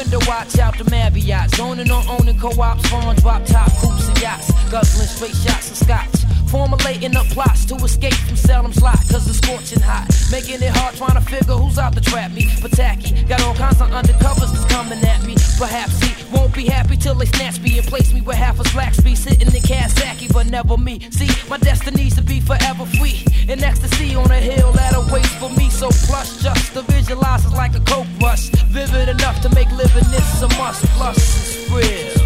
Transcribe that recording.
window, watch out the Marriott. Zoning on owning co-ops, foreign drop top coops and yachts. Guzzling straight shots of scotch. Formulating up plots to escape from Salem's lot, cause it's scorching hot. Making it hard trying to figure who's out to trap me. But tacky, got all kinds of undercovers that's coming at me. Perhaps he won't be happy till they snatch me and place me with half a slack speed. Sitting in Kawasaki, but never me. See, my destiny's to be forever free. In ecstasy on a hill that awaits for me. So plush, just to visualize is like a coke rush. Vivid enough to make living this a must. Plus, it's real.